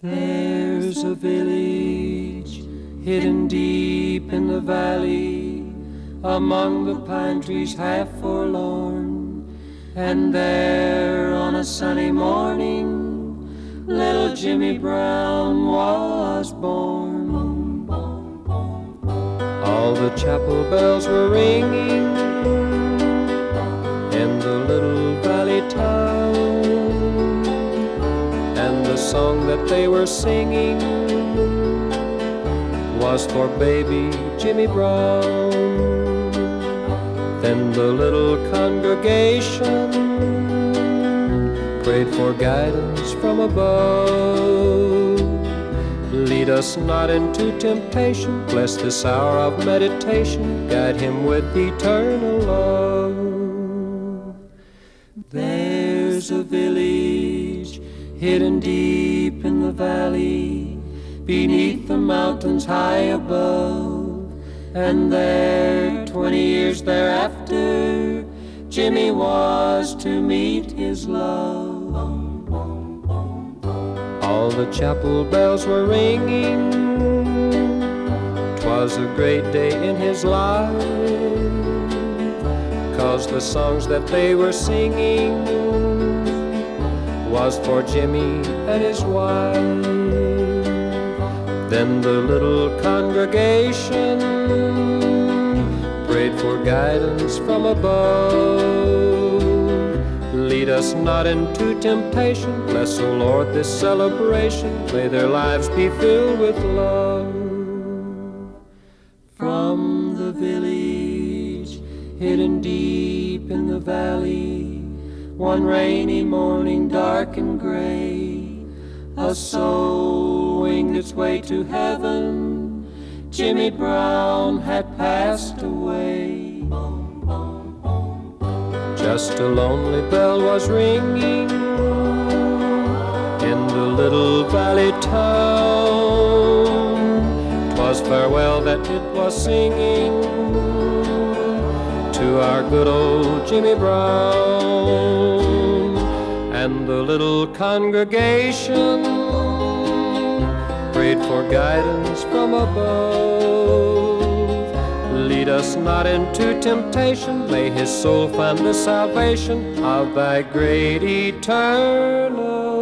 There's a village hidden deep in the valley, among the pine trees half forlorn. And there on a sunny morning, little Jimmy Brown was born. All the chapel bells were ringing in the little valley town, and the song that they were singing was for baby Jimmy Brown. Then the little congregation prayed for guidance from above. Lead us not into temptation, bless this hour of meditation, guide him with eternal love. There's a village hidden deep in the valley, beneath the mountains high above, and there 20 years thereafter Jimmy was to meet his love. All the chapel bells were ringing, 'twas a great day in his life, 'cause the songs that they were singing was for Jimmy and his wife. Then the little congregation prayed for guidance from above. Lead us not into temptation, bless, O Lord, this celebration, may their lives be filled with love. From the village hidden deep in the valley, one rainy morning dark and gray, a soul winged its way to heaven, Jimmy Brown had passed away. Just a lonely bell was ringing in the little valley town, 'twas farewell that it was singing to our good old Jimmy Brown. And the little congregation prayed for guidance from above. Lead us not into temptation, may his soul find the salvation of thy great eternal